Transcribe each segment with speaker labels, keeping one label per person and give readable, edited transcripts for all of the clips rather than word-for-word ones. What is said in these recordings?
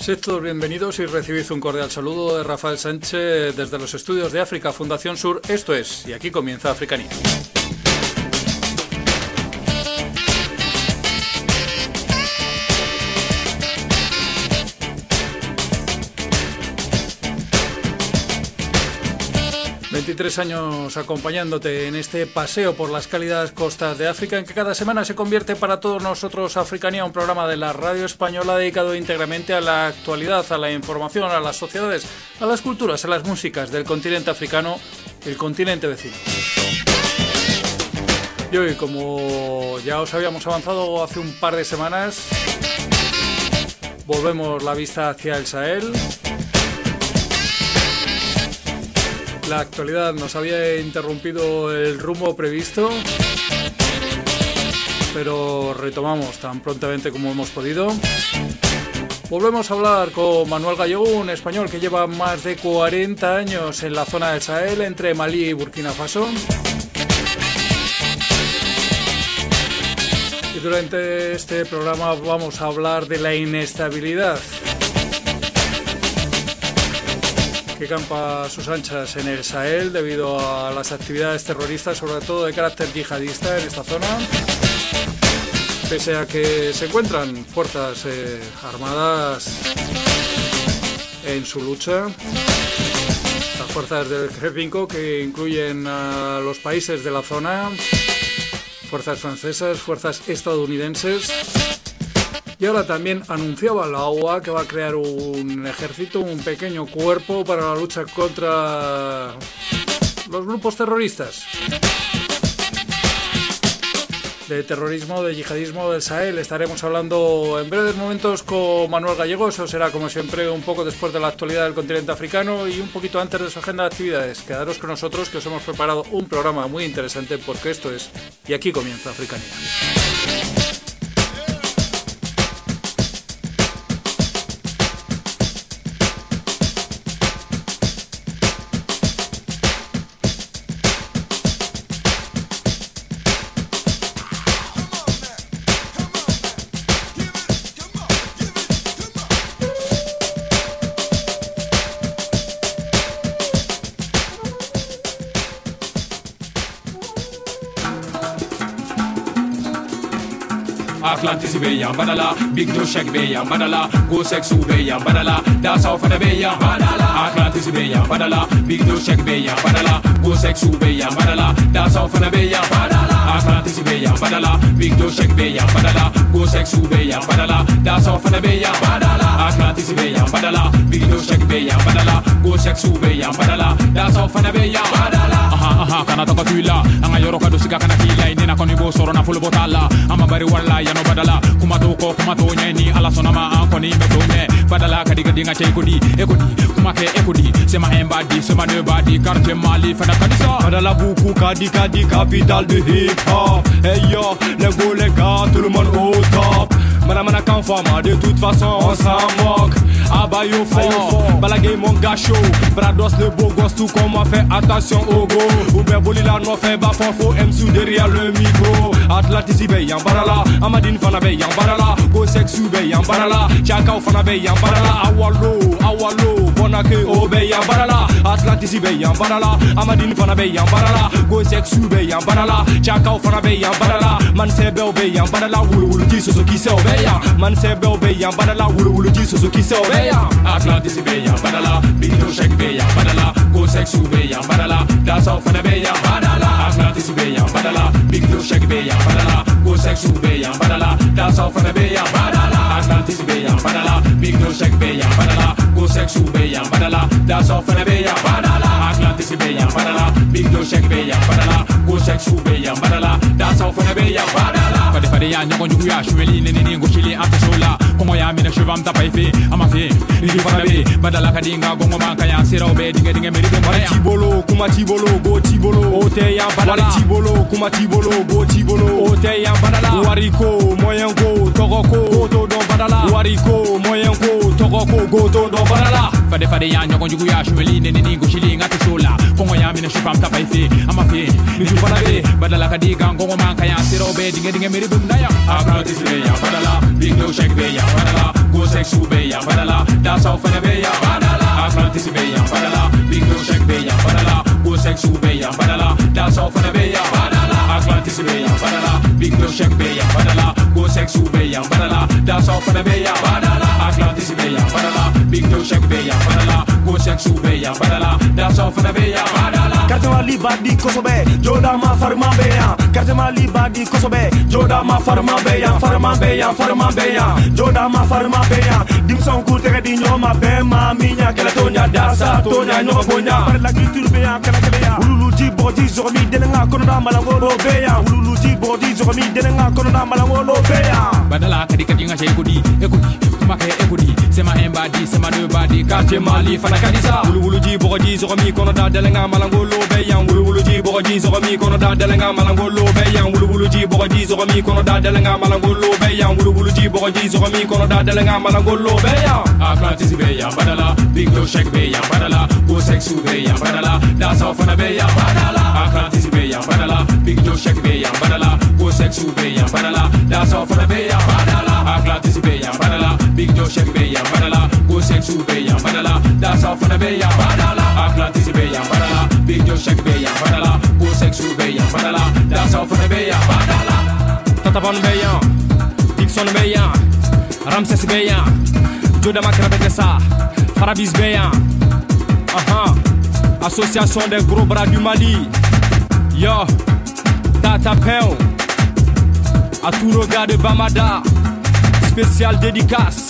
Speaker 1: Sed todos bienvenidos y recibid un cordial saludo de Rafael Sánchez desde los estudios de África Fundación Sur. Esto es, y aquí comienza Africanía. ...23 años acompañándote en este paseo por las cálidas costas de África, en que cada semana se convierte para todos nosotros Africanía, un programa de la radio española dedicado íntegramente a la actualidad, a la información, a las sociedades, a las culturas, a las músicas del continente africano, el continente vecino. Y hoy, como ya os habíamos avanzado hace un par de semanas, volvemos la vista hacia el Sahel. La actualidad nos había interrumpido el rumbo previsto, pero retomamos tan prontamente como hemos podido. Volvemos a hablar con Manuel Gallego, un español que lleva más de 40 años en la zona del Sahel, entre Malí y Burkina Faso. Y durante este programa vamos a hablar de la inestabilidad que campa a sus anchas en el Sahel debido a las actividades terroristas, sobre todo de carácter yihadista en esta zona, pese a que se encuentran fuerzas armadas en su lucha. Las fuerzas del G5, que incluyen a los países de la zona, fuerzas francesas, fuerzas estadounidenses. Y ahora también anunciaba la OA que va a crear un ejército, un pequeño cuerpo para la lucha contra los grupos terroristas. De terrorismo, de yihadismo del Sahel estaremos hablando en breves momentos con Manuel Gallego. Eso será, como siempre, un poco después de la actualidad del continente africano y un poquito antes de su agenda de actividades. Quedaros con nosotros, que os hemos preparado un programa muy interesante, porque esto es, y aquí comienza Africanía.
Speaker 2: Atlantis be ya badala, Big Joe Shag be ya badala, Go Sexu be ya badala, that's all for the be ya badala. Atlantis be ya badala, Big Joe Shag be ya badala, Go Sexu be ya badala, that's all for the be ya badala. Atlantis be ya badala, Big Joe Shag be ya badala, Go Sexu be ya badala, that's all for the be ya badala. Atlantis be ya badala, Big Joe Shag be ya badala, Go Sexu be ya badala, that's all for the be ya badala. Aha kana to katula, anga yoro kadu sika kana kila ina koni bo soro na full botala, ama bari wala ya no badala kumato ko kumato nyeni ala sonama ankoni metonye badala kadiga dinga chekodi ekodi kumake ekodi sema embadi sema nebadi quartier Mali fana kadisa badala buku kadi capitale de hip hop. Hey yo les gars tout le monde au top. Mana quand forma de toute façon on s'en moque. Abayo fort balagay mon gacho Brados le beau gosse tout comme moi fait attention au go. Oubert bolila no fait bas fort MC derrière le micro. Atlantis be yan barala Amadine fana be yan barala Go Sexu be yan barala Chakao fana be yan barala Awalo Bonake o be yan barala Atlantis be yan barala Amadine fana be yan barala Go Sexu be yan barala Chakao fana be yan barala Man sebe be yan barala Wulu jisoso ki se be yan Man sebe be yan barala Wulu jisoso ki se be yan Atlantis be yan barala Big Joe Shag be yan barala Go Sexu be yan barala That's all fana be yan barala Atlantis be yan barala Big Joe Shag be yan badala, Go Sexu be ya badala, that's all for the be ya badala. Atlantis be ya badala, Big Joe Shag be ya badala, Go Sexu be ya badala, that's all for the be ya badala. Atlantis be ya badala, Big Joe Shag be ya badala, Go Sexu be ya badala, that's all for the be ya badala. Fade ya nyoko nyuku ya shweli nini ngoshili antasola, kongo ya mina shwam tapaife, amafe, ni fana be badala kadinga gongo manka ya sira obe dinga meri be ya. Tibolo kuma tibolo go tibolo, ote ya badala tibolo kuma tibolo go tibolo, ote ya badala wariko moyengo togoko goto don badala wariko moyengo togoko goto don badala. Fade ya nyoko nyuku ya shweli nini ngoshili antasola, kongo ya mina shwam tapaife, amafe, ni fana be badala kadinga gongo manka ya sira obe dinga meri be ya. Atlantis be ya badala, Big Joe Shag be ya badala, go sexu beya badala da south for the beya badala Atlantis beya badala big no check beya badala go sexu beya badala da south for the beya badala Atlantis beya badala big no check beya badala go sexu beya badala da south for the beya badala Atlantis beya badala big no check beya badala go sexu beya badala da south for the beya badala
Speaker 3: Kartema libadi kosobe joda ma farma beya Kartema libadi kosobe joda ma farma beya farma beya joda ma farma beya dim son kulte di nyoma be ma minya kala tonya dasa tonya no bonya par la culture beya kala beya ululu ji bodi zomi denenga kono da malangolo beya ululu ji bodi zomi denenga kono da malangolo beya
Speaker 2: badala kadi kadi nga sey kodi maka ekodi sema embadi sema de badi karte mali fana kadisa wulu ji bodi zomi kono da denenga malangolo beya wulu ji bodi zomi kono da denenga malangolo beya wulu ji bodi zomi kono da denenga malangolo beya wulu ji bodi zomi kono da denenga malangolo beya Atlantis beya badala big no shake beya badala go sexu beya badala da south fana beya badala Atlantis beya badala big no shake beya badala go sexu beya badala da south fana beya badala Atlantis beya badala big no shake beya badala go sexu beya badala da south fana beya badala Atlantis beya badala big no shake beya badala go sexu beya badala da south fana beya badala Tatapan beya Dixon beya Ramses beya Joda Makrabekesa, Farabis Beya, Association des gros bras du Mali, yo, Tata Peo, à tous nos gars de Bamada, spécial dédicace,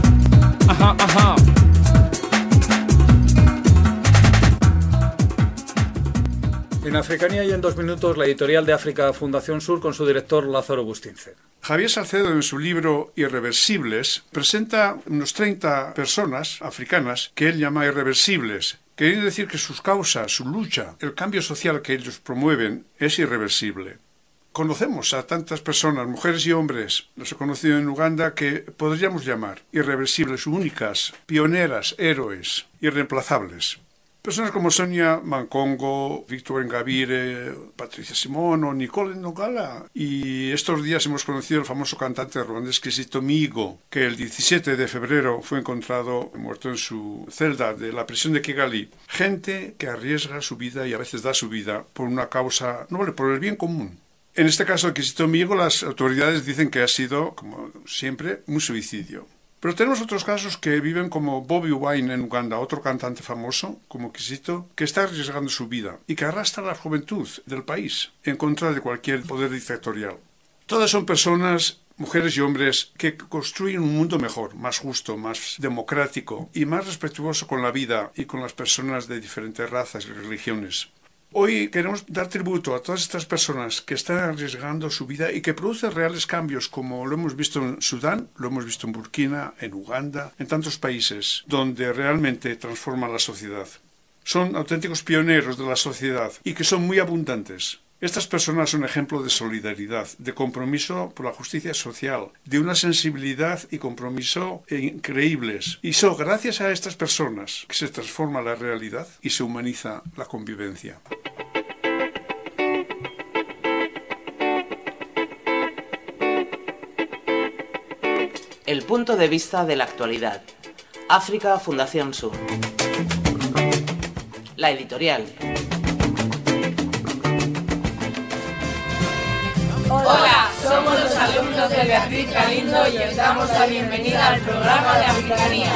Speaker 1: En Africanía y en 2 minutos, la editorial de África Fundación Sur con su director Lázaro Bustince.
Speaker 4: Javier Salcedo, en su libro Irreversibles, presenta unos 30 personas africanas que él llama irreversibles. Queriendo decir que sus causas, su lucha, el cambio social que ellos promueven es irreversible. Conocemos a tantas personas, mujeres y hombres, los he conocido en Uganda, que podríamos llamar irreversibles, únicas, pioneras, héroes, irreemplazables. Personas como Sonia Mankongo, Victor Ngabire, Patricia Simón o Nicole Nogala. Y estos días hemos conocido al famoso cantante ruandés Kizito Mihigo, que el 17 de febrero fue encontrado muerto en su celda de la prisión de Kigali. Gente que arriesga su vida y a veces da su vida por una causa noble, por el bien común. En este caso de Kizito Mihigo, las autoridades dicen que ha sido, como siempre, un suicidio. Pero tenemos otros casos que viven como Bobby Wine en Uganda, otro cantante famoso, como Kizito, que está arriesgando su vida y que arrastra a la juventud del país en contra de cualquier poder dictatorial. Todas son personas, mujeres y hombres, que construyen un mundo mejor, más justo, más democrático y más respetuoso con la vida y con las personas de diferentes razas y religiones. Hoy queremos dar tributo a todas estas personas que están arriesgando su vida y que producen reales cambios, como lo hemos visto en Sudán, lo hemos visto en Burkina, en Uganda, en tantos países donde realmente transforman la sociedad. Son auténticos pioneros de la sociedad y que son muy abundantes. Estas personas son ejemplo de solidaridad, de compromiso por la justicia social, de una sensibilidad y compromiso increíbles. Y son gracias a estas personas que se transforma la realidad y se humaniza la convivencia.
Speaker 5: El punto de vista de la actualidad. África Fundación Sur. La editorial.
Speaker 6: Hola, somos los alumnos de Beatriz Galindo y os damos la bienvenida al programa de Africanía.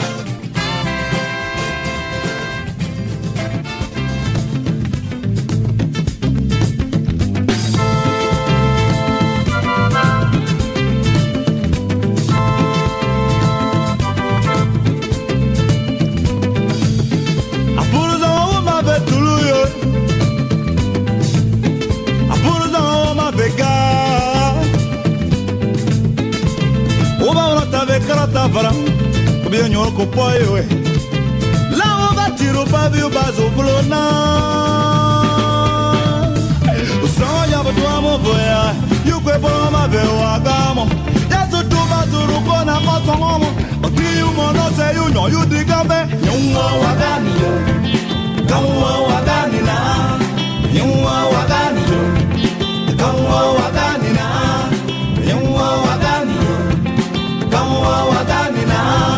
Speaker 7: Vara, bien yo copoyo, la ova tiro pavio bazo blona. Soya batuamo boya, you que broma veo agamo. Ya so tu bazuru kona matongo, otiu mono se you no you digabe. Yunwa wagani yo, kamwa wagani na. Yunwa wagani yo, kamwa wagani na. Yunwa wagani yo. Come on,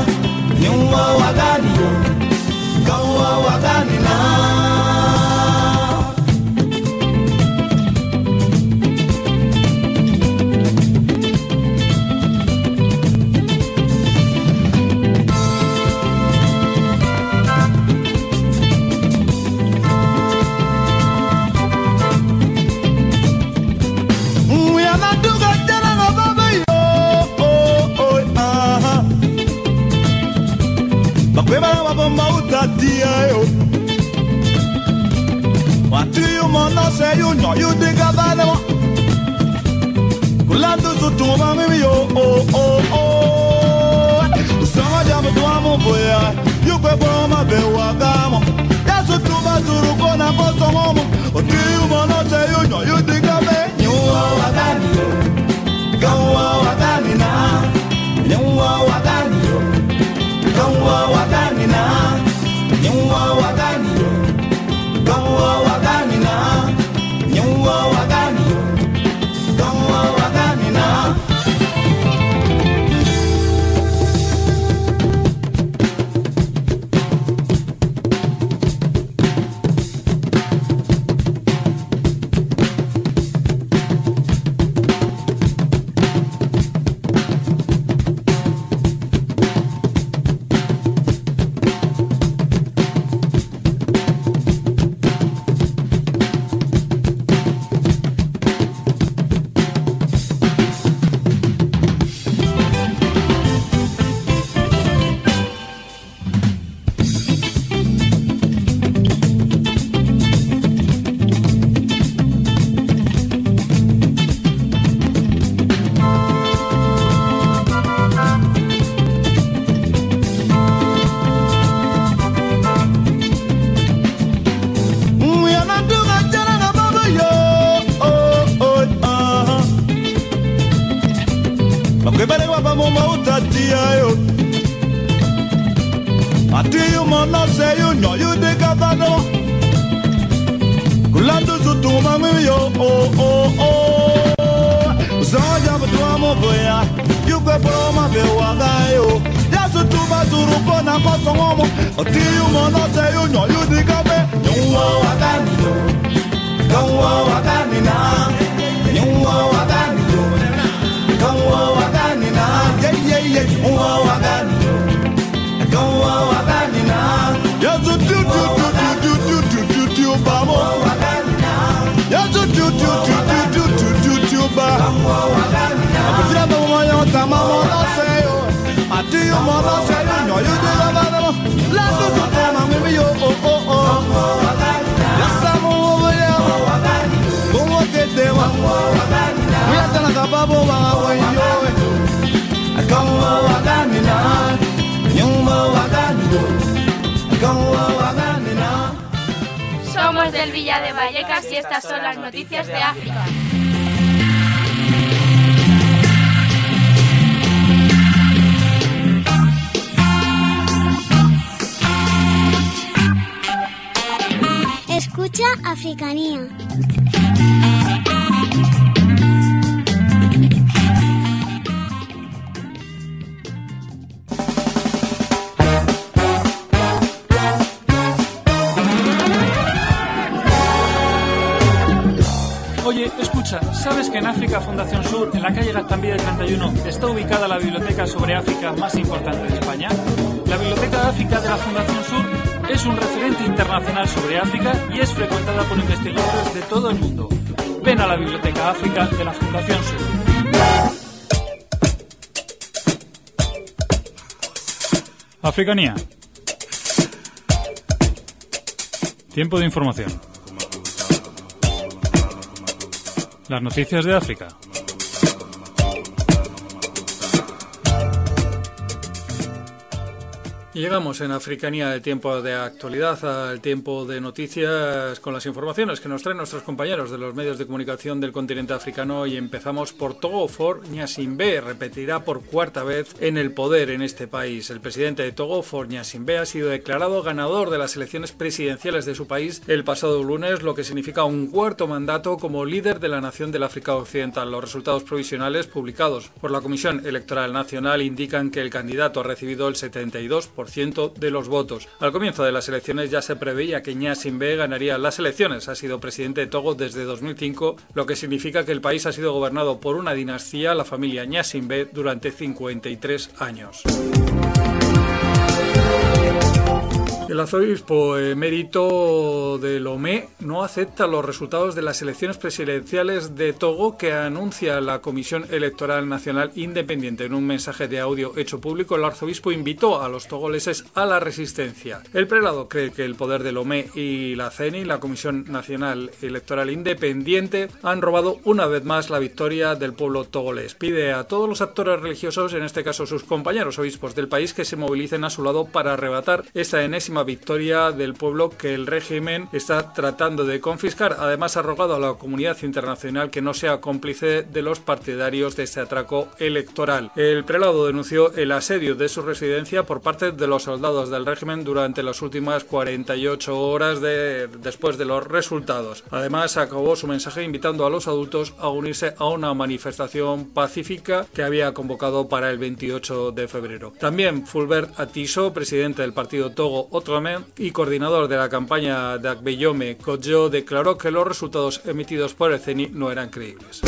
Speaker 7: What do you wanna say? You know you dig about them. Kulando su tuma mi yo oh oh oh. Sama jamu tuamu boya. You go for my bewagamo. Yasu tuma turuko na kosomo. What do you wanna say? You know you dig about you wagani yo. Go wagani na. You wagani yo. Go wagani na. You wagani yo. Go wagani na. You wagani yo. Go wagani na.
Speaker 8: Somos del Villa de Vallecas y estas son las noticias de África.
Speaker 9: Escucha Africanía.
Speaker 1: Oye, escucha, ¿sabes que en África Fundación Sur, en la calle Gaztambide 31, está ubicada la biblioteca sobre África más importante de España? La Biblioteca de África de la Fundación Sur es un referente internacional sobre África y es frecuentada por investigadores de todo el mundo. Ven a la Biblioteca África de la Fundación Sur. Africanía. Tiempo de información. Las noticias de África. Y llegamos en Africanía del tiempo de actualidad al tiempo de noticias con las informaciones que nos traen nuestros compañeros de los medios de comunicación del continente africano y empezamos por Togo. Faure Gnassingbé repetirá por cuarta vez en el poder en este país. El presidente de Togo, Faure Gnassingbé, ha sido declarado ganador de las elecciones presidenciales de su país el pasado lunes, lo que significa un cuarto mandato como líder de la nación del África Occidental. Los resultados provisionales publicados por la Comisión Electoral Nacional indican que el candidato ha recibido el 72% de los votos. Al comienzo de las elecciones ya se preveía que Gnassingbé ganaría las elecciones. Ha sido presidente de Togo desde 2005, lo que significa que el país ha sido gobernado por una dinastía, la familia Gnassingbé, durante 53 años. El arzobispo emérito de Lomé no acepta los resultados de las elecciones presidenciales de Togo que anuncia la Comisión Electoral Nacional Independiente. En un mensaje de audio hecho público, el arzobispo invitó a los togoleses a la resistencia. El prelado cree que el poder de Lomé y la CENI, la Comisión Nacional Electoral Independiente, han robado una vez más la victoria del pueblo togolés. Pide a todos los actores religiosos, en este caso sus compañeros obispos del país, que se movilicen a su lado para arrebatar esta enésima victoria del pueblo que el régimen está tratando de confiscar. Además, ha rogado a la comunidad internacional que no sea cómplice de los partidarios de este atraco electoral. El prelado denunció el asedio de su residencia por parte de los soldados del régimen durante las últimas 48 horas después de los resultados. Además, acabó su mensaje invitando a los adultos a unirse a una manifestación pacífica que había convocado para el 28 de febrero. También Fulbert Atiso, presidente del partido Togo Otromé y coordinador de la campaña de Agbeyome Kodjo, declaró que los resultados emitidos por el CENI no eran creíbles.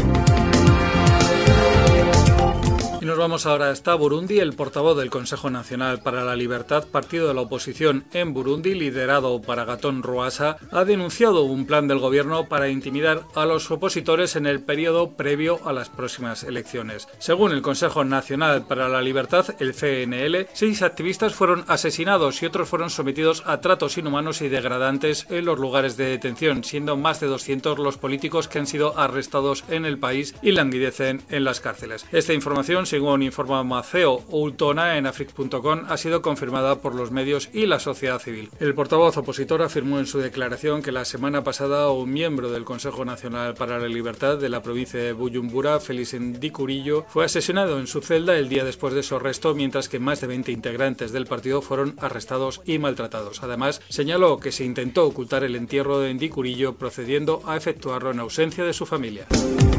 Speaker 1: Y nos vamos ahora hasta Burundi. El portavoz del Consejo Nacional para la Libertad, partido de la oposición en Burundi, liderado por Agathon Rwasa, ha denunciado un plan del gobierno para intimidar a los opositores en el periodo previo a las próximas elecciones. Según el Consejo Nacional para la Libertad, el CNL, 6 activistas fueron asesinados y otros fueron sometidos a tratos inhumanos y degradantes en los lugares de detención, siendo más de 200 los políticos que han sido arrestados en el país y languidecen en las cárceles. Esta información, según informa Maceo Ultona en afrique.com, ha sido confirmada por los medios y la sociedad civil. El portavoz opositor afirmó en su declaración que la semana pasada un miembro del Consejo Nacional para la Libertad de la provincia de Bujumbura, Félix Ndikurillo, fue asesinado en su celda el día después de su arresto, mientras que más de 20 integrantes del partido fueron arrestados y maltratados. Además, señaló que se intentó ocultar el entierro de Ndikurillo procediendo a efectuarlo en ausencia de su familia.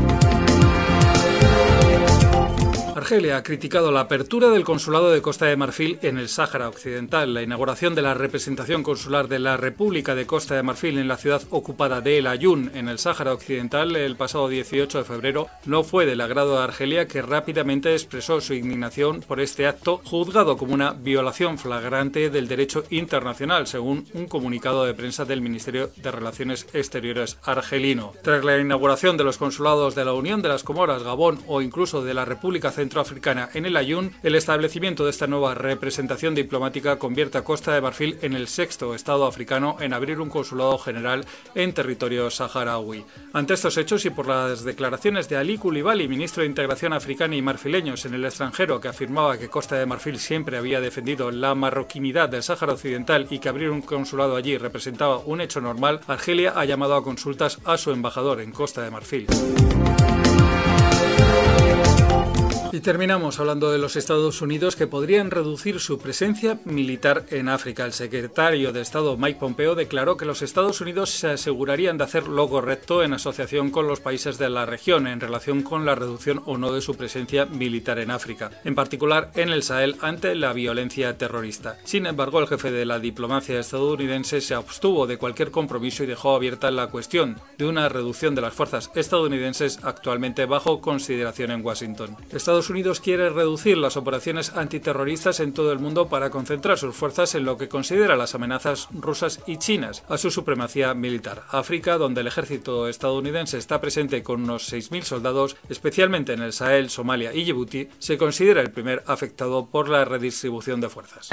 Speaker 1: Argelia ha criticado la apertura del consulado de Costa de Marfil en el Sáhara Occidental. La inauguración de la representación consular de la República de Costa de Marfil en la ciudad ocupada de El Aaiún, en el Sáhara Occidental, el pasado 18 de febrero, no fue del agrado de Argelia, que rápidamente expresó su indignación por este acto, juzgado como una violación flagrante del derecho internacional, según un comunicado de prensa del Ministerio de Relaciones Exteriores argelino. Tras la inauguración de los consulados de la Unión de las Comoras, Gabón o incluso de la República Centroafricana en El Aaiún, el establecimiento de esta nueva representación diplomática convierte a Costa de Marfil en el 6º estado africano en abrir un consulado general en territorio saharaui. Ante estos hechos y por las declaraciones de Ali Coulibaly, ministro de Integración Africana y Marfileños en el extranjero, que afirmaba que Costa de Marfil siempre había defendido la marroquinidad del Sáhara Occidental y que abrir un consulado allí representaba un hecho normal, Argelia ha llamado a consultas a su embajador en Costa de Marfil. Y terminamos hablando de los Estados Unidos, que podrían reducir su presencia militar en África. El secretario de Estado Mike Pompeo declaró que los Estados Unidos se asegurarían de hacer lo correcto en asociación con los países de la región en relación con la reducción o no de su presencia militar en África, en particular en el Sahel ante la violencia terrorista. Sin embargo, el jefe de la diplomacia estadounidense se abstuvo de cualquier compromiso y dejó abierta la cuestión de una reducción de las fuerzas estadounidenses actualmente bajo consideración en Washington. Estados Unidos quiere reducir las operaciones antiterroristas en todo el mundo para concentrar sus fuerzas en lo que considera las amenazas rusas y chinas a su supremacía militar. África, donde el ejército estadounidense está presente con unos 6.000 soldados, especialmente en el Sahel, Somalia y Djibouti, se considera el primer afectado por la redistribución de fuerzas.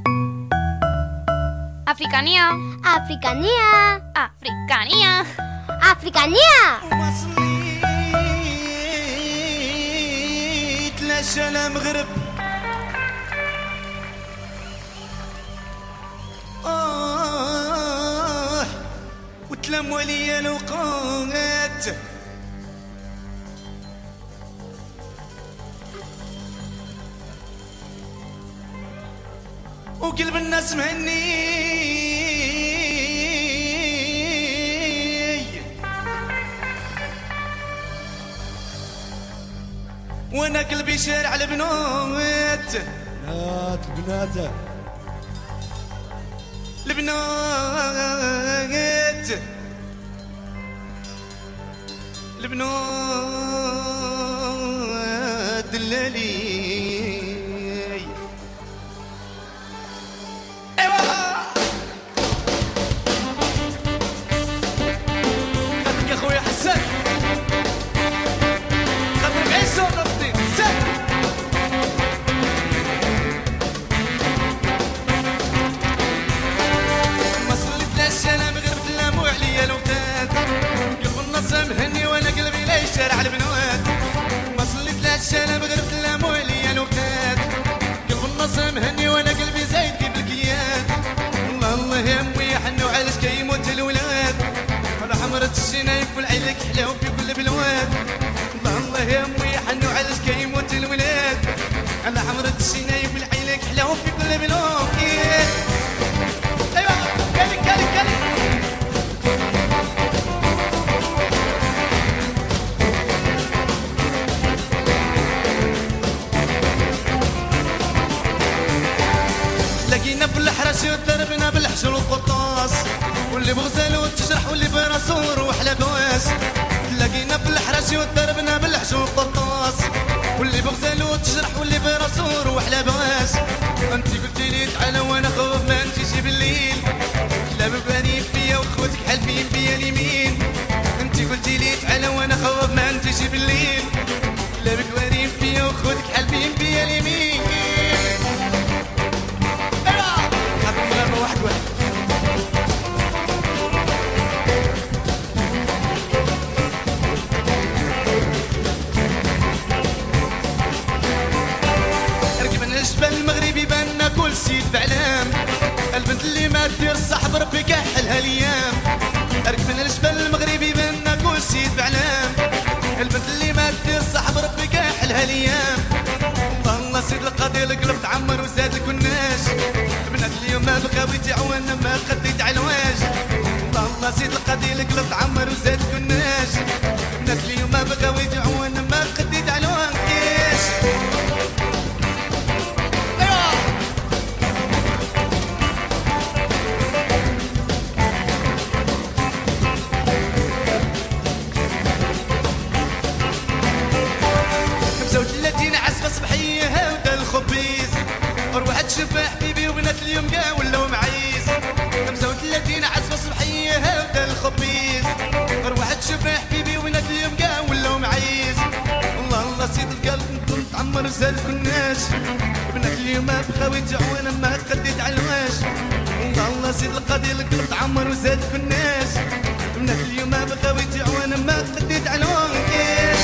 Speaker 8: Africanía.
Speaker 9: Africanía.
Speaker 8: Africanía.
Speaker 9: Africanía.
Speaker 7: الشلم غرب وتلم ولي الوقات وقلب الناس مهني وانا قلبي شارع البنات البنات البنات البنات دلالي ايوا
Speaker 10: مهني وانا قلبي لا يشارع البنوات ما صليت لا الشلم غربت لا مولي الوقات قلب النص مهني وانا قلبي زايد كيف الكيات الله الله يا امي حنو علاش كيموت الولاد على حمرة الشنايف والعيلك حلاو في كل بلواد الله الله يا امي حنو علاش كيموت الولاد على حمرة الشنايف والعيلك حلاو في كل بلواد ايوا كالك كالك كالك لقينا بالحرس ضربنا بالحشر والقطاس واللي بغزال تجرح واللي براسو روح لبواس لقينا بالحرس ضربنا بالحشر والقطاس واللي بغزال تجرح واللي براسو روح لبواس انت قلتي لي تعالى وانا خوف ما نجيش بالليل لا بباني فيا وخوتك حالفين فيا اليمين انت قلتي لي تعالى وانا خوف ما نجيش بالليل لا بباني فيا وخوتك حالفين فيا اليمين واحد واحد ركبنا الجبل المغربي بان كل سيد بعلام البنت اللي ما دير صاحب ربي كحلها الايام ركبنا الجبل المغربي بان كل سيد بعلام البنت اللي ما دير صاحب ربي كحلها الايام الله الله سيد القاضي القلب تعمر وزاد الكناش بنات اليوم ما بقاو يتعاون ما خديت على الواج الله الله سيد القاضي القلب تعمر وزاد الكناش بنات اليوم ما بقاو يتعاون ما خديت على الواج صبحية ودا الخبيز وروحت شبه حبيبي وبنات اليوم كاع ولاو معيز 35 عزفة صبحية ودا الخبيز وروحت شبه حبيبي وبنات اليوم كاع ولاو معيز الله الله سيد القلب نكون تعمر زاد كناش بنات اليوم ما بقاو يتعاون ما خديت على الواش الله الله سيد القاضي القلب تعمر وزاد كناش بنات اليوم ما بقاو يتعاون ما خديت على الواش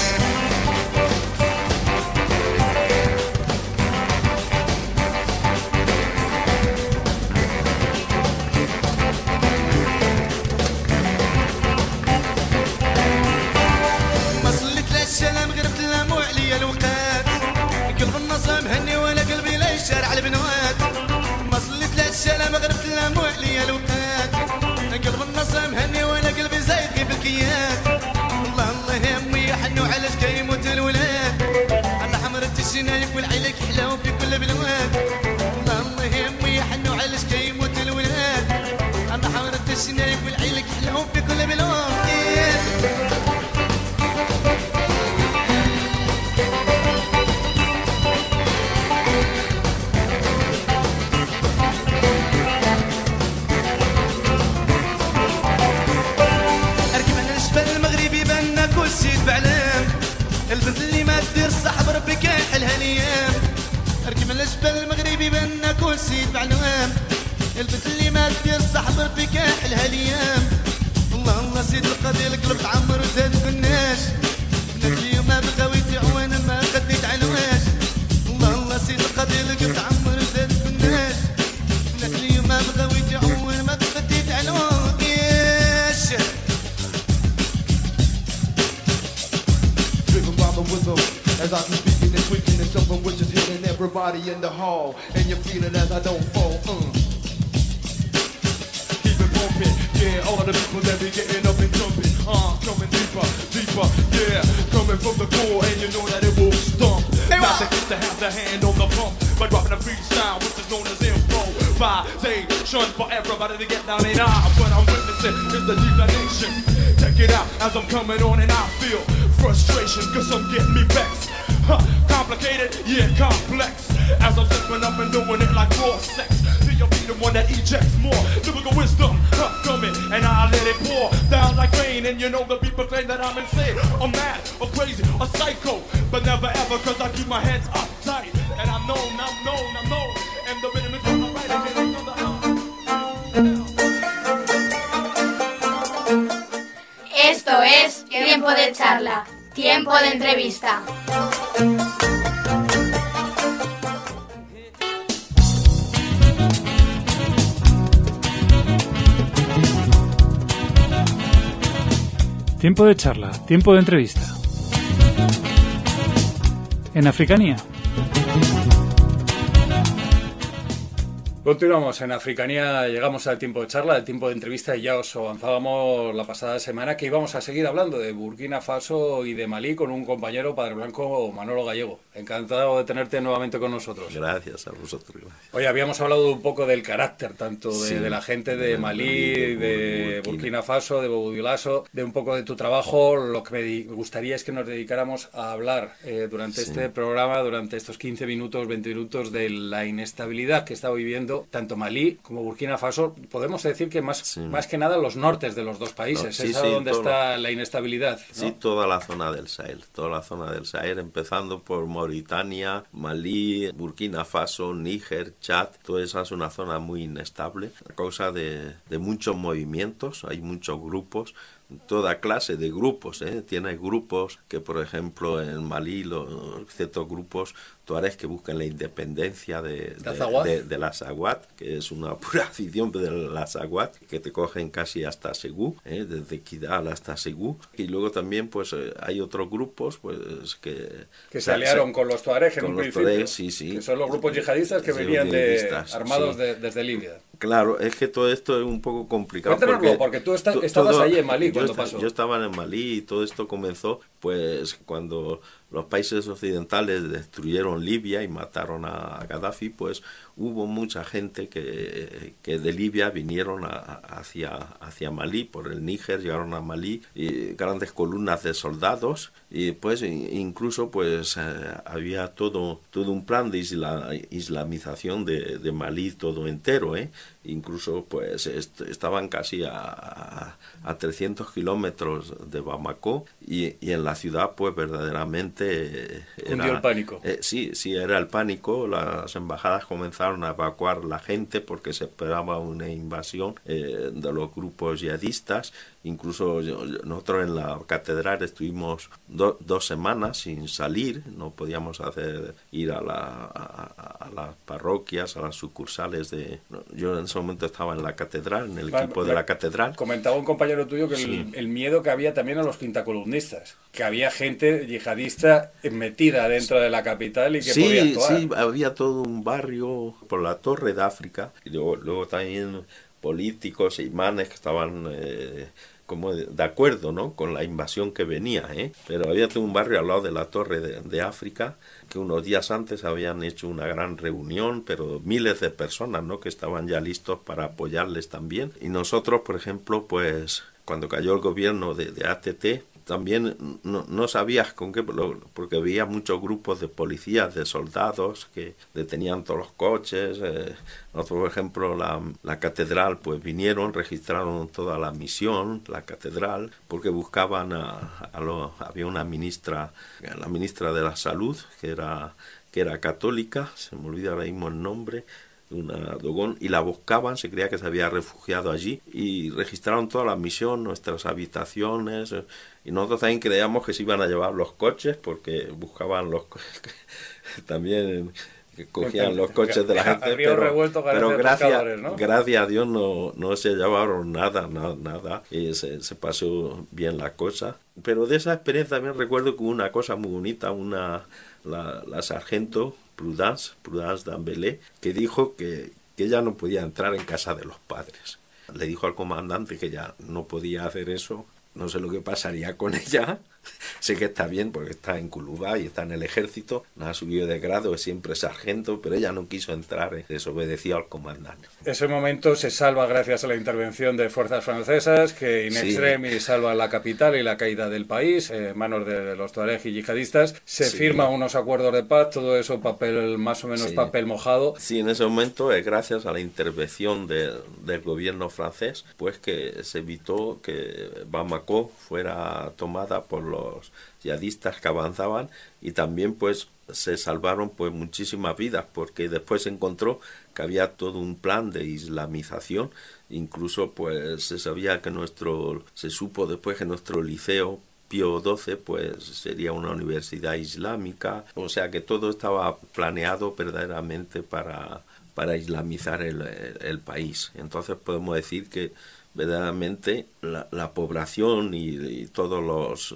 Speaker 10: السلام غربت لامو عليا الوقات قلب النص مهني وانا قلبي لا يشارع البنوات ما صليت لا السلام غربت لامو عليا الوقات قلب النص مهني وانا قلبي زايد كيف الكيات الله الله يا امي حنو علاش كيموت الولاد على حمرة الشنايف والعيلك حلاو في كل بلواد الله الله يا امي حنو علاش كيموت الولاد على حمرة الشنايف والعيلك حلاو في كل بلواد سيد بعلام البنت اللي ما تدير صاحب ربي كاحلها الايام ركب الجبل المغربي بان كل سيد بعلام البنت اللي ما تدير صاحب ربي كاحلها الايام الله الله سيد القاضي القلب تعمر وزاد كناش بنات اليوم ما بقاو يتعاون ما خديت على الواش الله الله سيد القاضي القلب تعمر وزاد كناش بنات اليوم ما بقاو يتعاون ما خديت على الواش
Speaker 11: as I keep speaking and tweaking and something which is hitting everybody in the hall and you're feeling as I don't fall keep it pumping yeah all of the people that be getting up and jumping coming deeper deeper yeah coming from the core and you know that it will stomp not to get to have the hand on the pump but dropping a freestyle which is known as improvisation for everybody to get down and out what I'm witnessing is the detonation check it out as I'm coming on and I feel frustration cause I'm getting me vexed complicated, yeah, complex as I'm stepping up and doing it like raw sex you'll be the one that ejects more lyrical wisdom coming and I let it pour down like rain and you know the people claim that I'm insane or mad or crazy or psycho but never ever cause I keep my head up tight and I'm known and the rhythm is on the right and it's on the
Speaker 8: Esto es tiempo de charla, tiempo de entrevista.
Speaker 1: Tiempo de charla, tiempo de entrevista. En Africanía. Continuamos en Africanía, llegamos al tiempo de charla, al tiempo de entrevista y ya os avanzábamos la pasada semana que íbamos a seguir hablando de Burkina Faso y de Malí con un compañero padre blanco, Manolo Gallego. Encantado de tenerte nuevamente con nosotros.
Speaker 12: Gracias a vosotros. Gracias.
Speaker 1: Oye, habíamos hablado un poco del carácter, tanto de la gente de Malí, de Burkina Faso, de Bobo-Dioulasso, de un poco de tu trabajo. Lo que me gustaría es que nos dedicáramos a hablar durante este programa, durante estos 15 minutos, 20 minutos, de la inestabilidad que está viviendo tanto Malí como Burkina Faso. Podemos decir que más que nada los nortes de los dos países, es donde está la inestabilidad, ¿no?
Speaker 12: Sí, toda la zona del Sahel, empezando por Mauritania, Malí, Burkina Faso, Níger, Chad. Toda esa es una zona muy inestable a causa de muchos movimientos, hay muchos grupos, toda clase de grupos, Tiene grupos que, por ejemplo, en Malí, ciertos grupos tuaregs que buscan la independencia de la Azawad, que es una pura afición de la Azawad, que te cogen casi hasta Segú, desde Kidal hasta Segú. Y luego también pues hay otros grupos pues que
Speaker 1: se aliaron con los tuaregs en un principio, que son los grupos yihadistas que venían armados desde Libia.
Speaker 12: Claro, es que todo esto es un poco complicado.
Speaker 1: Cuéntanoslo, porque tú estabas allí en Malí cuando pasó.
Speaker 12: Yo estaba en Malí y todo esto comenzó pues cuando los países occidentales destruyeron Libia y mataron a Gaddafi, pues hubo mucha gente que de Libia vinieron hacia Malí, por el Níger, llegaron a Malí, y grandes columnas de soldados, y pues incluso pues había todo un plan de islamización de Malí todo entero, Incluso pues estaban casi a 300 kilómetros de Bamako, y en la ciudad pues verdaderamente
Speaker 1: cundió el pánico.
Speaker 12: Sí, era el pánico. Las embajadas comenzaron a evacuar la gente porque se esperaba una invasión de los grupos yihadistas. Incluso nosotros en la catedral estuvimos 2 semanas sin salir, no podíamos ir a las parroquias, a las sucursales yo en ese momento estaba en la catedral, en el equipo de la catedral.
Speaker 1: Comentaba un compañero tuyo que el miedo que había también a los quintacolumnistas, que había gente yihadista metida dentro de la capital y que podía actuar.
Speaker 12: Sí, había todo un barrio por la Torre de África, y luego también políticos e imanes que estaban como de acuerdo, ¿no?, con la invasión que venía, Pero había todo un barrio al lado de la Torre de África, que unos días antes habían hecho una gran reunión, pero miles de personas, ¿no?, que estaban ya listos para apoyarles también. Y nosotros, por ejemplo, pues cuando cayó el gobierno de ATT, también no sabías con qué, porque había muchos grupos de policías, de soldados que detenían todos los coches. Nosotros, por ejemplo, la catedral, pues vinieron, registraron toda la misión, la catedral, porque buscaban había una ministra, la ministra de la Salud, que era católica, se me olvida ahora mismo el nombre, una Dogón, y la buscaban, se creía que se había refugiado allí, y registraron toda la misión, nuestras habitaciones, y nosotros también creíamos que se iban a llevar los coches, porque buscaban también cogían los coches de la gente, pero gracias a Dios no se llevaron nada, y se pasó bien la cosa. Pero de esa experiencia también recuerdo que hubo una cosa muy bonita, la sargento Prudence Dambélé, que dijo que ella no podía entrar en casa de los padres. Le dijo al comandante que ya no podía hacer eso. No sé lo que pasaría con ella. Sé que está bien porque está en Kuluba y está en el ejército, no ha subido de grado, es siempre sargento, pero ella no quiso entrar, desobedeció al comandante.
Speaker 1: Ese momento se salva gracias a la intervención de fuerzas francesas que in extremis salvan la capital y la caída del país en manos de los tuareg y yihadistas. Se firman unos acuerdos de paz, todo eso más o menos papel mojado.
Speaker 12: Sí, en ese momento es gracias a la intervención del gobierno francés pues que se evitó que Bamako fuera tomada por los yihadistas que avanzaban, y también pues se salvaron pues muchísimas vidas, porque después se encontró que había todo un plan de islamización. Incluso pues se sabía que se supo después que nuestro liceo Pío XII pues sería una universidad islámica, o sea que todo estaba planeado verdaderamente para islamizar el país. Entonces podemos decir que verdaderamente la población y todos los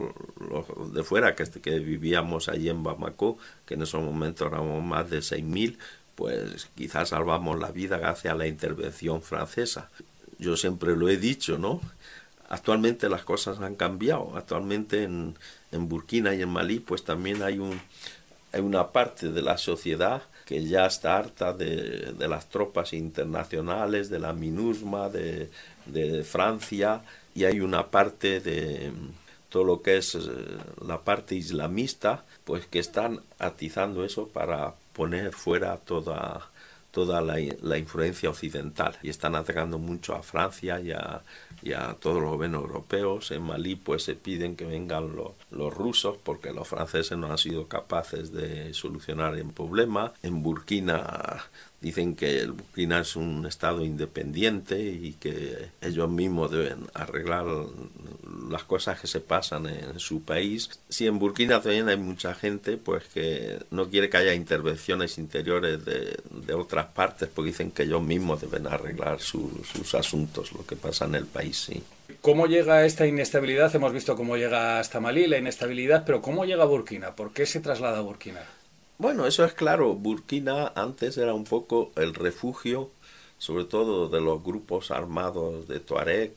Speaker 12: de fuera que vivíamos allí en Bamako, que en esos momentos éramos más de 6.000, pues quizás salvamos la vida gracias a la intervención francesa. Yo siempre lo he dicho, ¿no? Actualmente las cosas han cambiado. Actualmente en Burkina y en Malí pues también hay una parte de la sociedad que ya está harta de las tropas internacionales, de la MINUSMA, de Francia, y hay una parte de todo lo que es la parte islamista, pues que están atizando eso para poner fuera toda la influencia occidental, y están atacando mucho a Francia y a todos los gobiernos europeos. En Malí pues se piden que vengan los rusos porque los franceses no han sido capaces de solucionar el problema. En Burkina dicen que el Burkina es un estado independiente y que ellos mismos deben arreglar las cosas que se pasan en su país. Sí, en Burkina también hay mucha gente pues que no quiere que haya intervenciones interiores de otras partes, porque dicen que ellos mismos deben arreglar sus asuntos, lo que pasa en el país, sí.
Speaker 1: ¿Cómo llega esta inestabilidad? Hemos visto cómo llega hasta Malí la inestabilidad, pero ¿cómo llega a Burkina? ¿Por qué se traslada a Burkina? Bueno,
Speaker 12: eso es claro. Burkina antes era un poco el refugio, sobre todo de los grupos armados de Tuareg.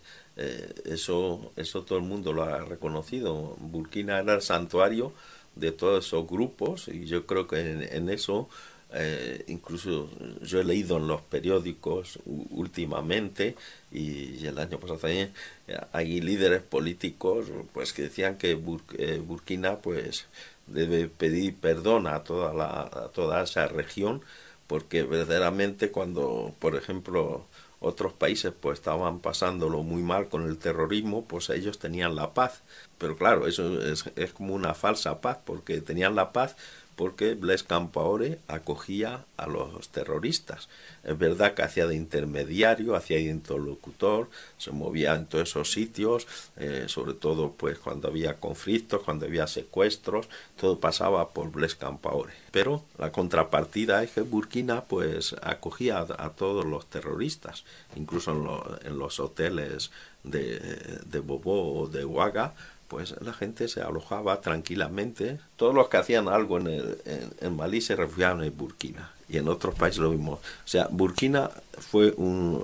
Speaker 12: Eso todo el mundo lo ha reconocido. Burkina era el santuario de todos esos grupos, y yo creo que en eso, incluso yo he leído en los periódicos últimamente, y el año pasado también, hay líderes políticos pues que decían que Burkina pues debe pedir perdón a toda esa región, porque verdaderamente cuando, por ejemplo, otros países pues estaban pasándolo muy mal con el terrorismo, pues ellos tenían la paz. Pero claro, eso es como una falsa paz, porque tenían la paz porque Blaise Compaoré acogía a los terroristas. Es verdad que hacía de intermediario, hacía de interlocutor, se movía en todos esos sitios, sobre todo pues cuando había conflictos, cuando había secuestros, todo pasaba por Blaise Compaoré. Pero la contrapartida es que Burkina pues acogía a todos los terroristas, incluso en los hoteles de Bobo o de Ouaga, pues la gente se alojaba tranquilamente. Todos los que hacían algo en Malí se refugiaban en Burkina, y en otros países lo mismo. O sea, Burkina fue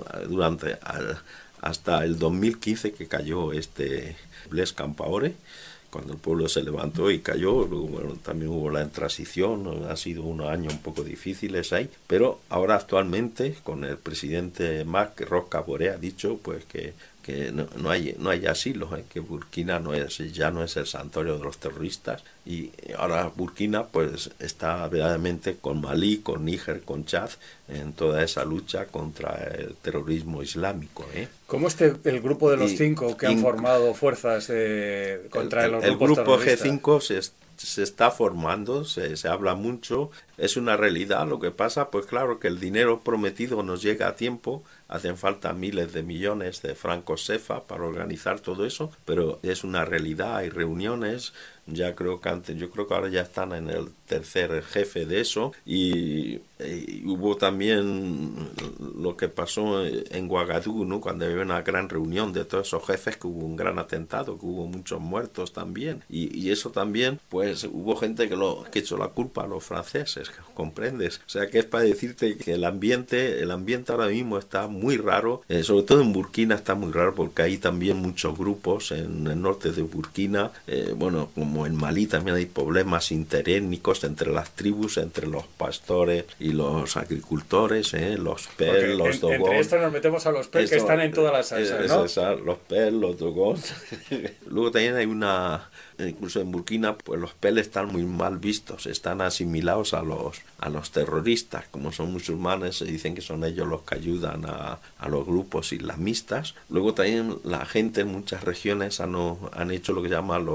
Speaker 12: hasta el 2015 que cayó Blaise Compaoré, cuando el pueblo se levantó y cayó. Luego, bueno, también hubo la transición, ha sido unos años un poco difíciles ahí, pero ahora actualmente con el presidente Marc Roch-Kaboré ha dicho pues que no hay asilo, que Burkina ya no es el santuario de los terroristas, y ahora Burkina pues está verdaderamente con Malí, con Níger, con Chad en toda esa lucha contra el terrorismo islámico.
Speaker 1: ¿Cómo el grupo de los 5 que han formado fuerzas contra los grupos terroristas?
Speaker 12: El grupo G5 se está formando, se habla mucho, es una realidad. Lo que pasa, pues claro, que el dinero prometido nos llega a tiempo, hacen falta miles de millones de francos CFA para organizar todo eso, pero es una realidad, hay reuniones. Yo creo que ahora ya están en el tercer jefe de eso, y hubo también lo que pasó en Ouagadougou, ¿no? Cuando había una gran reunión de todos esos jefes, que hubo un gran atentado, que hubo muchos muertos también, y eso también, pues hubo gente que echó la culpa a los franceses, ¿comprendes? O sea, que es para decirte que el ambiente ahora mismo está muy raro, sobre todo en Burkina está muy raro, porque hay también muchos grupos en el norte de Burkina, bueno, como en Malí también hay problemas interétnicos entre las tribus, entre los pastores y los agricultores, los Pel, los Dogon.
Speaker 1: Entre esto nos metemos a los Pel, que están en todas las salsas, ¿no?
Speaker 12: Los Pel, los Dogon. Luego también hay incluso en Burkina, pues los Pel están muy mal vistos, están asimilados a los terroristas. Como son musulmanes, se dicen que son ellos los que ayudan a los grupos islamistas. Luego también la gente en muchas regiones han hecho lo que llaman los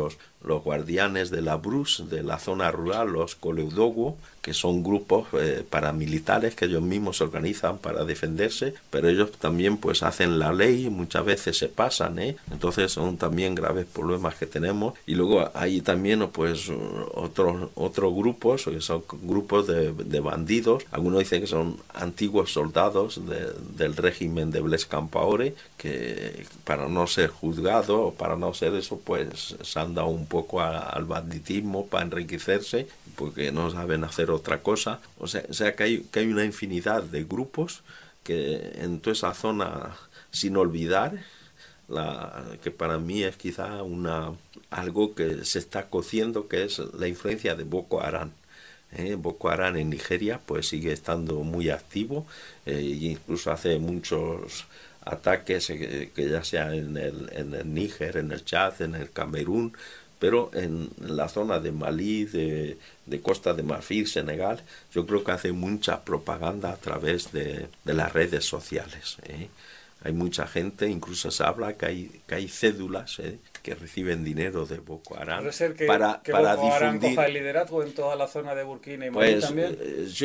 Speaker 12: los guardianes de la Brus, de la zona rural, los Coleudogo, que son grupos paramilitares que ellos mismos se organizan para defenderse, pero ellos también pues hacen la ley, muchas veces se pasan, entonces son también graves problemas que tenemos. Y luego hay también pues otros grupos, que son grupos de bandidos, algunos dicen que son antiguos soldados del régimen de Blaise Compaoré, que para no ser juzgados, para no ser eso, pues se han dado un poco al banditismo para enriquecerse, porque no saben hacer otra cosa. O sea que hay una infinidad de grupos que en toda esa zona, sin olvidar que para mí es quizá algo que se está cociendo, que es la influencia de Boko Haram. Boko Haram en Nigeria pues sigue estando muy activo, incluso hace muchos ataques que ya sea en el Níger, en el Chad, en el Camerún, pero en la zona de Malí, de Costa de Marfil, Senegal, yo creo que hace mucha propaganda a través de las redes sociales. Hay mucha gente, incluso se habla que hay cédulas que reciben dinero de Boko Haram.
Speaker 1: ¿Puede ser que
Speaker 12: para
Speaker 1: Boko Haram
Speaker 12: difundir
Speaker 1: coja el liderazgo en toda la zona de Burkina y Malí también?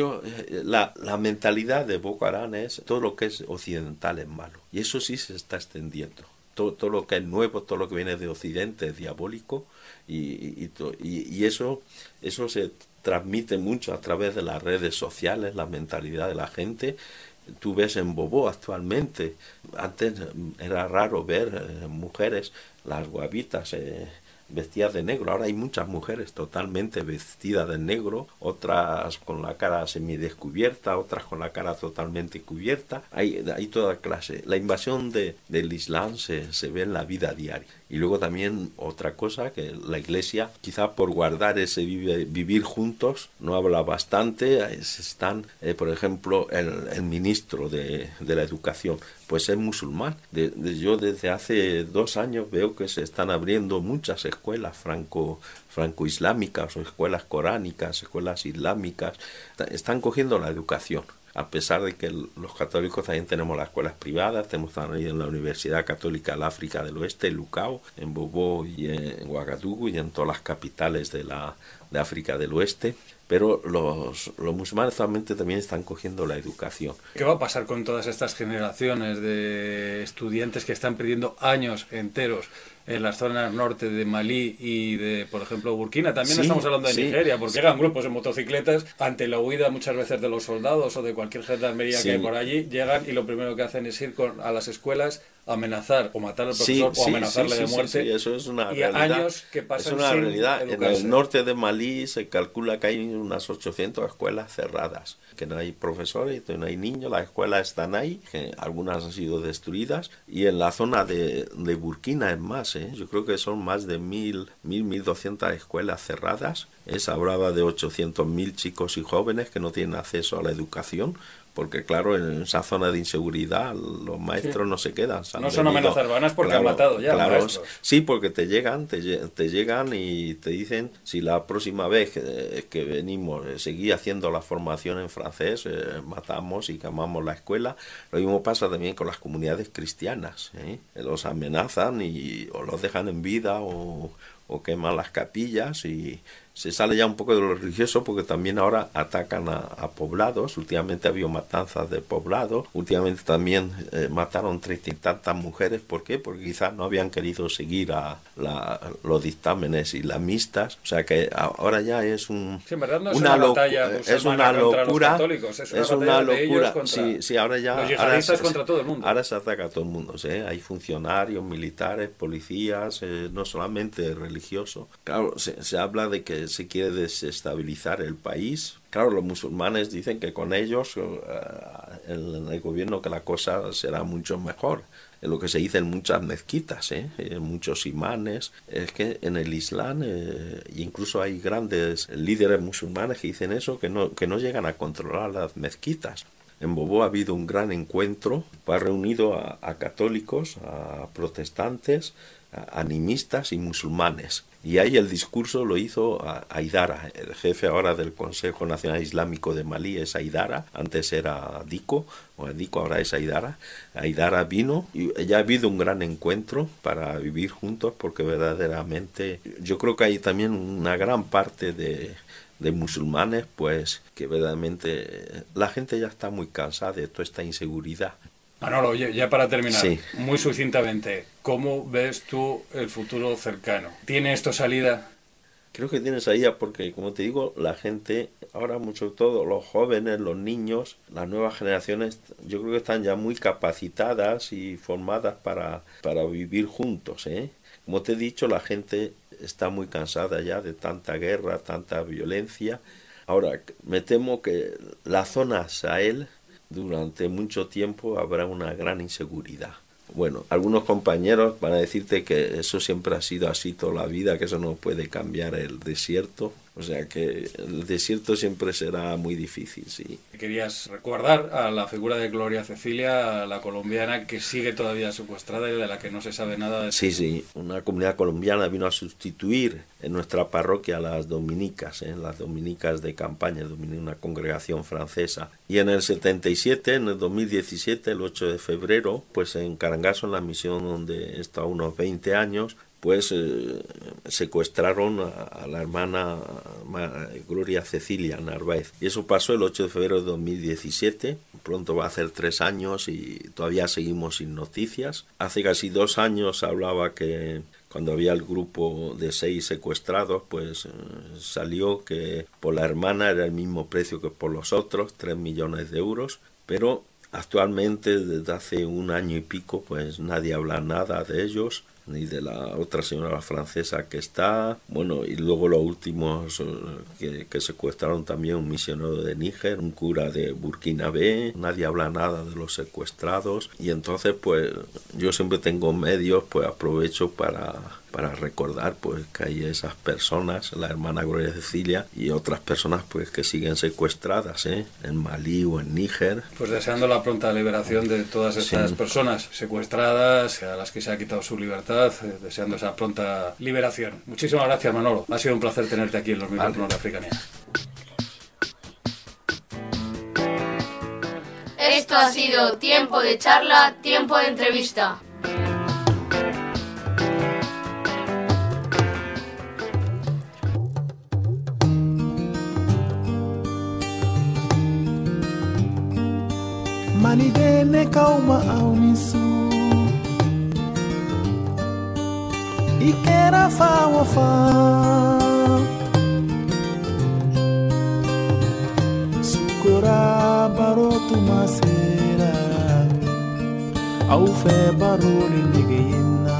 Speaker 12: La mentalidad de Boko Haram es todo lo que es occidental es malo. Y eso sí se está extendiendo. Todo lo que es nuevo, todo lo que viene de Occidente es diabólico, y eso se transmite mucho a través de las redes sociales, la mentalidad de la gente. Tú ves en Bobo actualmente, antes era raro ver mujeres, las guabitas, vestidas de negro. Ahora hay muchas mujeres totalmente vestidas de negro, otras con la cara semidescubierta, otras con la cara totalmente cubierta. Hay toda clase. La invasión del Islam se ve en la vida diaria. Y luego también otra cosa, que la Iglesia, quizá por guardar ese vivir juntos, no habla bastante. Están, por ejemplo, el ministro de la Educación, pues es musulmán. Yo desde hace 2 años veo que se están abriendo muchas escuelas franco-islámicas o escuelas coránicas, escuelas islámicas. Están cogiendo la educación. A pesar de que los católicos también tenemos las escuelas privadas, tenemos también en la Universidad Católica del África del Oeste, en Lucao, en Bobo y en Ouagadougou y en todas las capitales de África del Oeste. Pero los musulmanes también están cogiendo la educación.
Speaker 1: ¿Qué va a pasar con todas estas generaciones de estudiantes que están perdiendo años enteros en las zonas norte de Malí y de, por ejemplo, Burkina? También
Speaker 12: Sí,
Speaker 1: estamos hablando de
Speaker 12: sí,
Speaker 1: Nigeria, porque
Speaker 12: sí.
Speaker 1: llegan grupos en motocicletas ante la huida muchas veces de los soldados o de cualquier gendarmería
Speaker 12: Sí.
Speaker 1: que hay por allí. Llegan y lo primero que hacen es ir a las escuelas a amenazar o matar al profesor o amenazarle de muerte.
Speaker 12: Sí, eso es una
Speaker 1: y
Speaker 12: realidad.
Speaker 1: años que pasan
Speaker 12: Es una
Speaker 1: sin
Speaker 12: realidad. En
Speaker 1: educarse.
Speaker 12: el norte de Malí se calcula que hay unas 800 escuelas cerradas, que no hay profesores, no hay niños, las escuelas están ahí, que algunas han sido destruidas, y en la zona de Burkina es más, yo creo que son más de 1.200 escuelas cerradas. Se hablaba de 800.000 chicos y jóvenes que no tienen acceso a la educación, porque claro, en esa zona de inseguridad los maestros no se quedan.
Speaker 1: No son amenazas vanas porque han matado ya maestros.
Speaker 12: Sí, porque te llegan y te dicen, si la próxima vez que venimos seguí haciendo la formación en francés, matamos y quemamos la escuela. Lo mismo pasa también con las comunidades cristianas, los amenazan o los dejan en vida o queman las capillas, y se sale ya un poco de lo religioso, porque también ahora atacan a poblados. Últimamente ha habido matanzas de poblados, últimamente también mataron 30 y tantas mujeres. ¿Por qué? Porque quizás no habían querido seguir los dictámenes islamistas. O sea que ahora ya es
Speaker 1: en verdad no es una batalla
Speaker 12: es una
Speaker 1: contra
Speaker 12: locura,
Speaker 1: los católicos,
Speaker 12: es una
Speaker 1: de ellos
Speaker 12: locura.
Speaker 1: contra
Speaker 12: Sí, ahora ya
Speaker 1: los yihadistas contra todo el mundo.
Speaker 12: Ahora se ataca a todo el mundo, hay funcionarios, militares, policías, no solamente religiosos. Claro, se habla de que se quiere desestabilizar el país. Claro, los musulmanes dicen que con ellos, en el gobierno, que la cosa será mucho mejor. Es lo que se dice en muchas mezquitas, en muchos imanes. Es que en el Islam, incluso hay grandes líderes musulmanes que dicen eso, que no llegan a controlar las mezquitas. En Bobo ha habido un gran encuentro, ha reunido a católicos, a protestantes, a animistas y musulmanes. Y ahí el discurso lo hizo Haidara, el jefe ahora del Consejo Nacional Islámico de Malí es Haidara, antes era Diko, ahora es Haidara. Haidara vino y ya ha habido un gran encuentro para vivir juntos, porque verdaderamente yo creo que hay también una gran parte de musulmanes, pues que verdaderamente la gente ya está muy cansada de toda esta inseguridad.
Speaker 1: Manolo, ya para terminar,
Speaker 12: sí,
Speaker 1: muy sucintamente, ¿cómo ves tú el futuro cercano? ¿Tiene esto salida?
Speaker 12: Creo que tiene salida porque, como te digo, la gente, ahora mucho todo, los jóvenes, los niños, las nuevas generaciones, yo creo que están ya muy capacitadas y formadas para vivir juntos, ¿eh? Como te he dicho, la gente está muy cansada ya de tanta guerra, tanta violencia. Ahora, me temo que la zona Sahel, durante mucho tiempo habrá una gran inseguridad. Bueno, algunos compañeros van a decirte que eso siempre ha sido así toda la vida, que eso no puede cambiar el desierto. O sea que el desierto siempre será muy difícil, sí.
Speaker 1: Querías recordar a la figura de Gloria Cecilia, la colombiana, que sigue todavía secuestrada y de la que no se sabe nada.
Speaker 12: Sí, una comunidad colombiana vino a sustituir en nuestra parroquia a las dominicas, las dominicas de campaña, una congregación francesa. Y en el 77, en el 2017, el 8 de febrero, pues en Carangazo, en la misión donde he estado unos 20 años, pues secuestraron a la hermana Gloria Cecilia Narváez. Y eso pasó el 8 de febrero de 2017. Pronto va a hacer 3 años y todavía seguimos sin noticias. Hace casi 2 años hablaba que cuando había el grupo de 6 secuestrados, pues salió que por la hermana era el mismo precio que por los otros, 3 millones de euros. Pero actualmente, desde hace 1 año y pico, pues nadie habla nada de ellos, ni de la otra señora francesa que está, bueno, y luego los últimos que secuestraron también un misionero de Níger, un cura de Burkinabé, nadie habla nada de los secuestrados, y entonces pues yo siempre tengo medios, pues aprovecho para recordar pues que hay esas personas, la hermana Gloria Cecilia y otras personas pues que siguen secuestradas en Malí o en Níger.
Speaker 1: Pues deseando la pronta liberación de todas estas personas secuestradas, a las que se ha quitado su libertad, deseando esa pronta liberación. Muchísimas gracias, Manolo. Ha sido un placer tenerte aquí en los micrófonos de Africanía.
Speaker 8: Esto ha sido Tiempo de Charla, Tiempo de Entrevista.
Speaker 7: Malidene kauma aunisu Ikera fa wafa Sukura barotu masera Au fe baroli nigeyina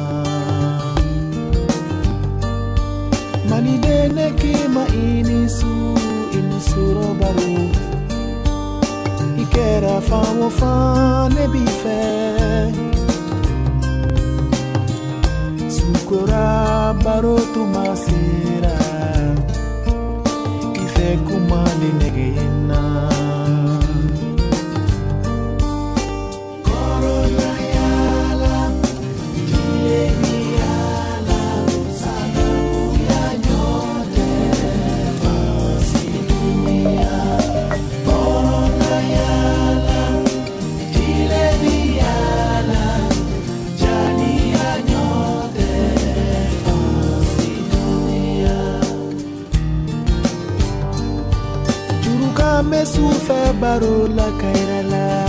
Speaker 7: Malidene kima inisuro baro Ikera fa wafa nebife Sukura barotu masira Ife kumali negeyena Corona yala Dileni yala Sanamu ya nyote Fasi dunia Corona yala Dileni yala Jani ya nyote Fasi dunia Juruka mesufe baro la kairala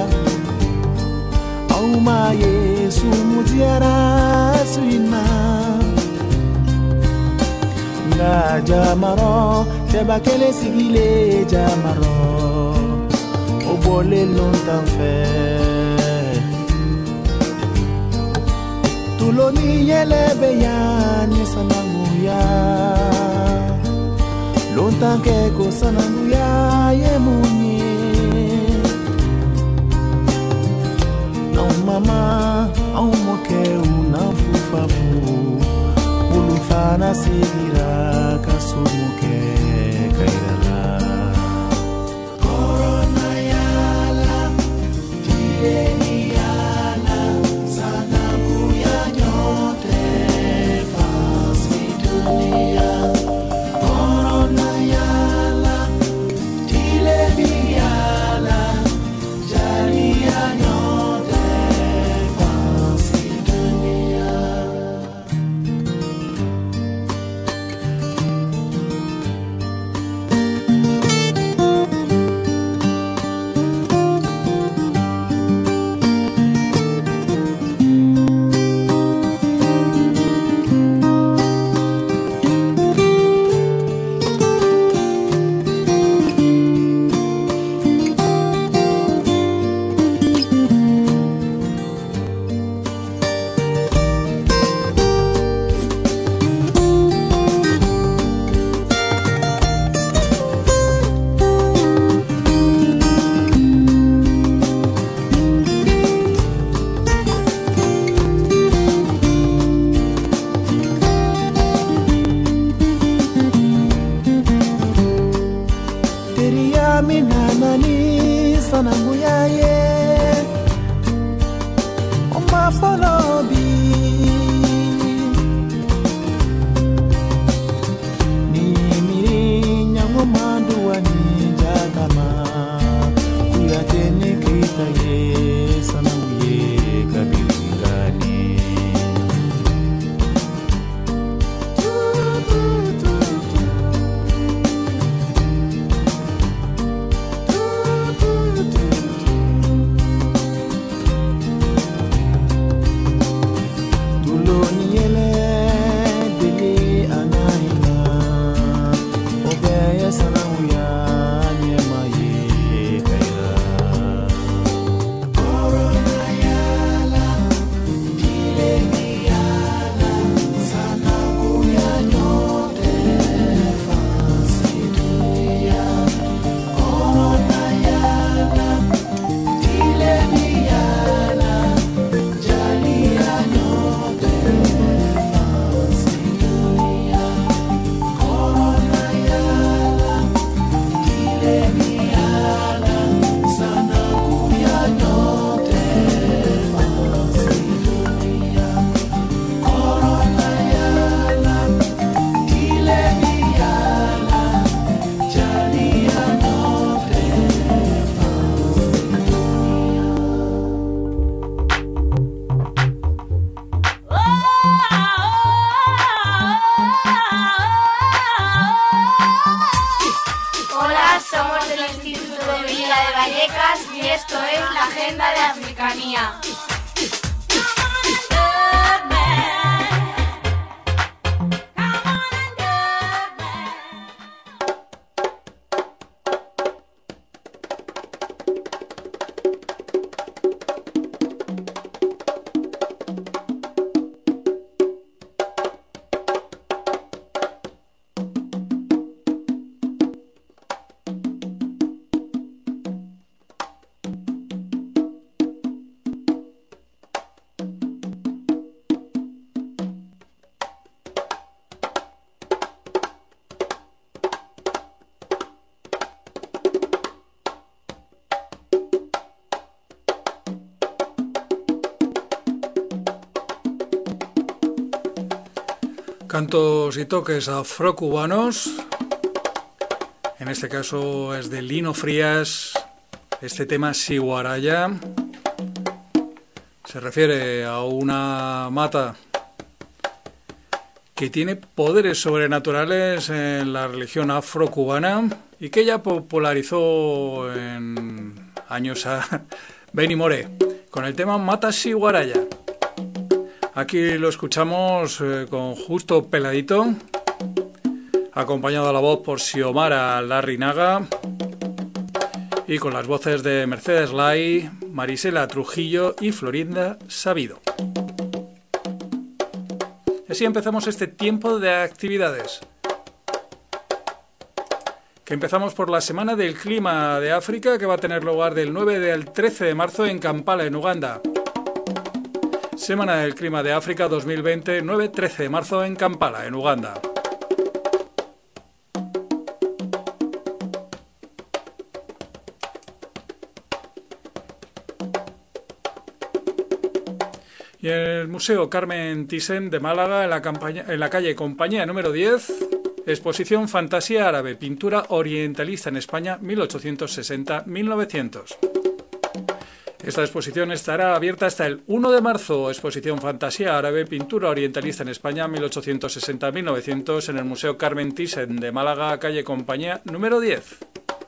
Speaker 7: Auma Yesu mujiara suina Nga jamaro Teba kele sigile jamaro Obole lontan fe Tuloni yele beyani sananguya Lontan keko sananguya ye munye Mama, au moke unafufafu Ulufana sigira kasumuke kairala Corona yala, dileni yala Sanamu ya nyote, fasi dunia
Speaker 8: Esto es la Agenda de Africanía.
Speaker 1: Cantos y toques afrocubanos, en este caso es de Lino Frías, este tema Siguaraya, se refiere a una mata que tiene poderes sobrenaturales en la religión afrocubana y que ya popularizó en años a Benny Moré con el tema Mata Siguaraya. Aquí lo escuchamos con Justo Peladito, acompañado a la voz por Xiomara Larrinaga y con las voces de Mercedes Lai, Marisela Trujillo y Florinda Sabido. Y así empezamos este tiempo de actividades, que empezamos por la Semana del Clima de África, que va a tener lugar del 9 al 13 de marzo en Kampala, en Uganda. Semana del Clima de África 2020, 9-13 de marzo en Kampala, en Uganda. Y en el Museo Carmen Thyssen de Málaga, en la calle Compañía número 10, exposición Fantasía Árabe, pintura orientalista en España 1860-1900. Esta exposición estará abierta hasta el 1 de marzo. Exposición Fantasía Árabe, pintura orientalista en España 1860-1900 en el Museo Carmen Thyssen de Málaga, calle Compañía número 10.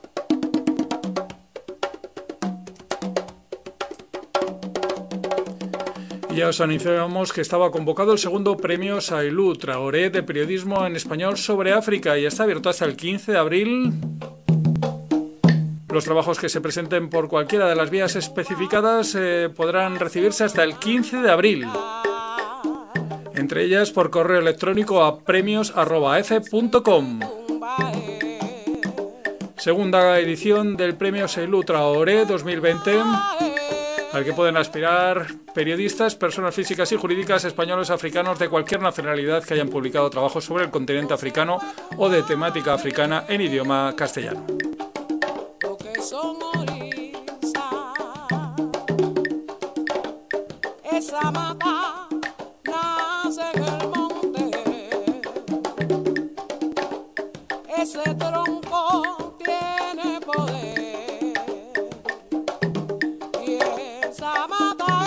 Speaker 1: Y ya os anunciamos que estaba convocado el segundo premio Sailou Traoré de periodismo en español sobre África y está abierto hasta el 15 de abril. Los trabajos que se presenten por cualquiera de las vías especificadas podrán recibirse hasta el 15 de abril. Entre ellas por correo electrónico a premios@f.com. Segunda edición del premio Sailou Traoré 2020, al que pueden aspirar periodistas, personas físicas y jurídicas españoles africanos de cualquier nacionalidad que hayan publicado trabajos sobre el continente africano o de temática africana en idioma castellano.
Speaker 13: Esa mata nace en el monte, ese tronco tiene poder y esa mata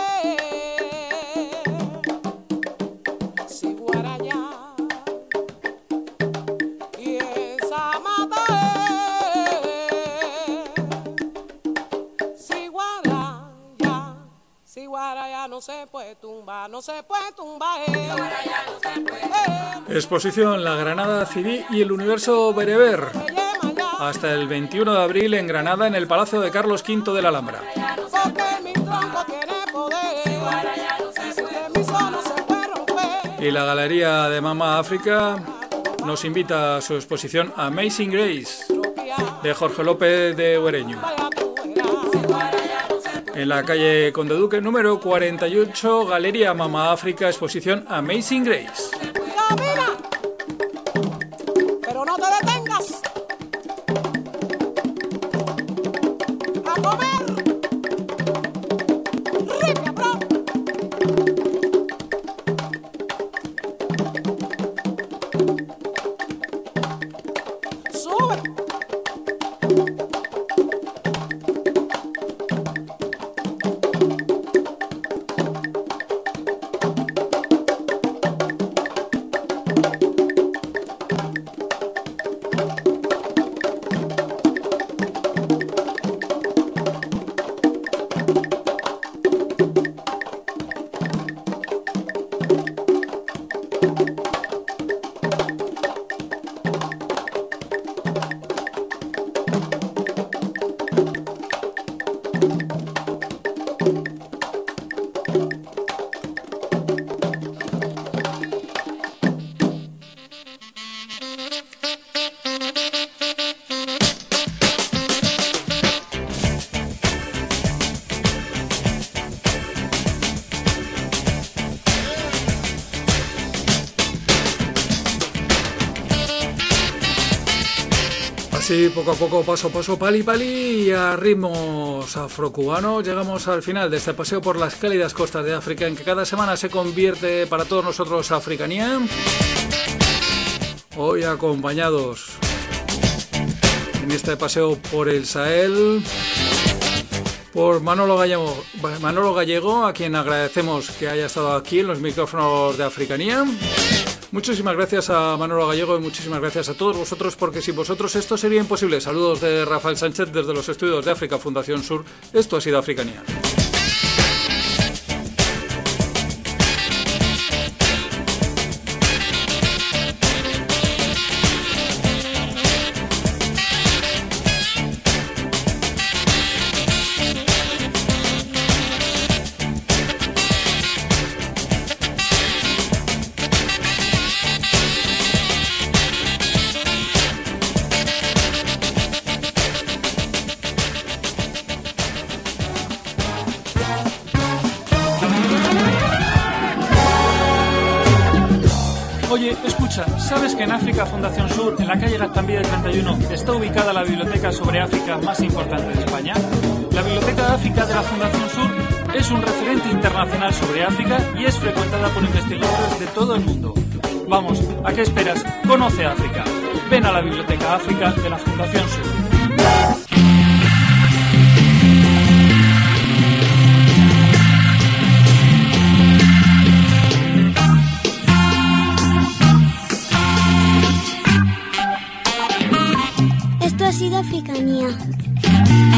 Speaker 13: es Siguaraya y esa mata es Siguaraya, no se puede tumbar, no se puede tumbar. Siguaraya no se puede.
Speaker 1: Exposición La Granada Civil y el Universo Bereber. Hasta el 21 de abril en Granada, en el Palacio de Carlos V de la Alhambra. Y la Galería de Mama África nos invita a su exposición Amazing Grace de Jorge López de Huereño, en la calle Conde Duque número 48, Galería Mama África, exposición Amazing Grace.
Speaker 13: Camina, pero no te detengas. A comer. Ripia, bro. Sube.
Speaker 1: Así, poco a poco, paso a paso, pali pali, a ritmos afrocubanos, llegamos al final de este paseo por las cálidas costas de África, en que cada semana se convierte para todos nosotros Africanía. Hoy acompañados en este paseo por el Sahel por Manolo Gallego, a quien agradecemos que haya estado aquí en los micrófonos de Africanía. Muchísimas gracias a Manolo Gallego y muchísimas gracias a todos vosotros, porque sin vosotros esto sería imposible. Saludos de Rafael Sánchez desde los estudios de África Fundación Sur. Esto ha sido Africanía.
Speaker 14: Oye, escucha, ¿sabes que en África Fundación Sur, en la calle Gaztambide 31, está ubicada la biblioteca sobre África más importante de España? La Biblioteca de África de la Fundación Sur es un referente internacional sobre África y es frecuentada por investigadores de todo el mundo. Vamos, ¿a qué esperas? Conoce África. Ven a la Biblioteca África de la Fundación Sur.
Speaker 9: Esto ha sido Africanía.